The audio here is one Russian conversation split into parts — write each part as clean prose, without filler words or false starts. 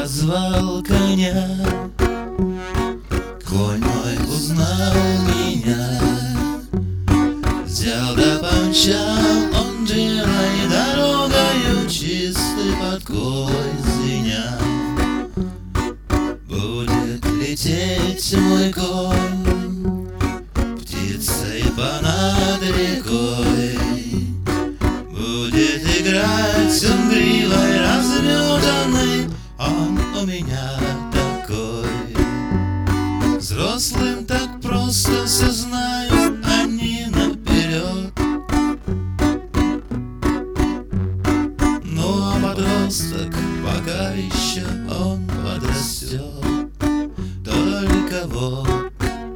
позвал коня. Конь мой узнал меня, взял да помчал он дело, и дорогою чистой подкой звеня. Будет лететь мой конь птицей понад рекой, будет играть он гривой разметанной, он у меня такой. Взрослым так просто все знают они наперед, ну а подросток пока еще он подрастет. Только вот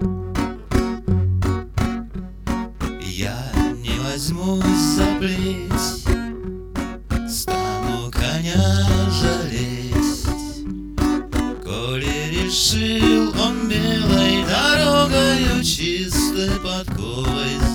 я не возьмусь за плеть, стану коня жалеть, коли решил он белой дорогою чистой подковой